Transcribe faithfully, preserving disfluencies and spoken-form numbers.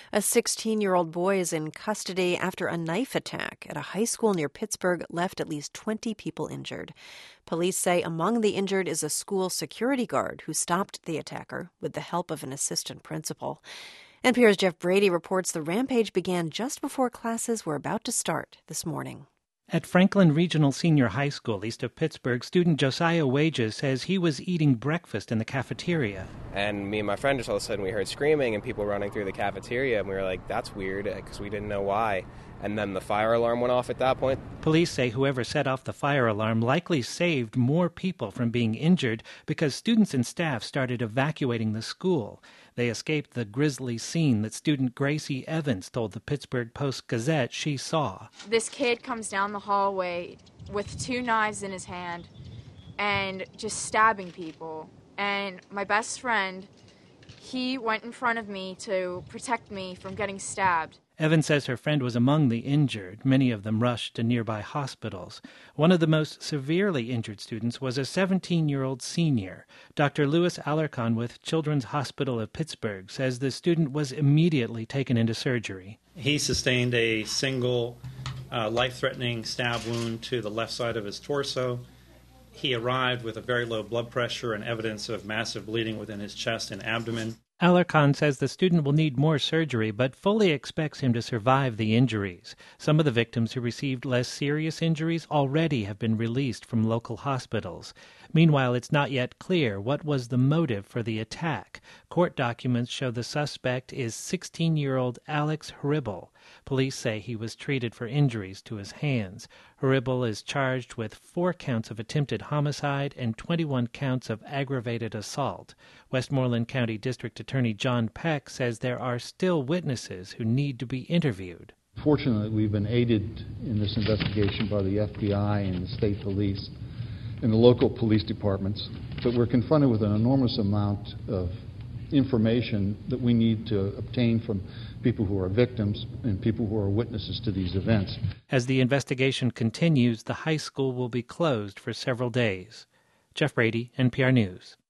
A sixteen-year-old boy is in custody after a knife attack at a high school near Pittsburgh left at least twenty people injured. Police say among the injured is a school security guard who stopped the attacker with the help of an assistant principal. N P R's Jeff Brady reports the rampage began just before classes were about to start this morning. At Franklin Regional Senior High School east of Pittsburgh, student Josiah Wages says he was eating breakfast in the cafeteria. And me and my friend, just all of a sudden we heard screaming and people running through the cafeteria, and we were like, that's weird, because we didn't know why. And then the fire alarm went off at that point. Police say whoever set off the fire alarm likely saved more people from being injured because students and staff started evacuating the school. They escaped the grisly scene that student Gracie Evans told the Pittsburgh Post-Gazette she saw. This kid comes down the hallway with two knives in his hand and just stabbing people. And my best friend, he went in front of me to protect me from getting stabbed. Evans says her friend was among the injured. Many of them rushed to nearby hospitals. One of the most severely injured students was a seventeen-year-old senior. Doctor Louis Alarcon with Children's Hospital of Pittsburgh says the student was immediately taken into surgery. He sustained a single uh, life-threatening stab wound to the left side of his torso. He arrived with a very low blood pressure and evidence of massive bleeding within his chest and abdomen. Alarcon says the student will need more surgery, but fully expects him to survive the injuries. Some of the victims who received less serious injuries already have been released from local hospitals. Meanwhile, it's not yet clear what was the motive for the attack. Court documents show the suspect is sixteen-year-old Alex Hribble. Police say he was treated for injuries to his hands. Hribble is charged with four counts of attempted homicide and twenty-one counts of aggravated assault. Westmoreland County District Attorney John Peck says there are still witnesses who need to be interviewed. Fortunately, we've been aided in this investigation by the F B I and the state police and the local police departments, but we're confronted with an enormous amount of information that we need to obtain from people who are victims and people who are witnesses to these events. As the investigation continues, the high school will be closed for several days. Jeff Brady, N P R News.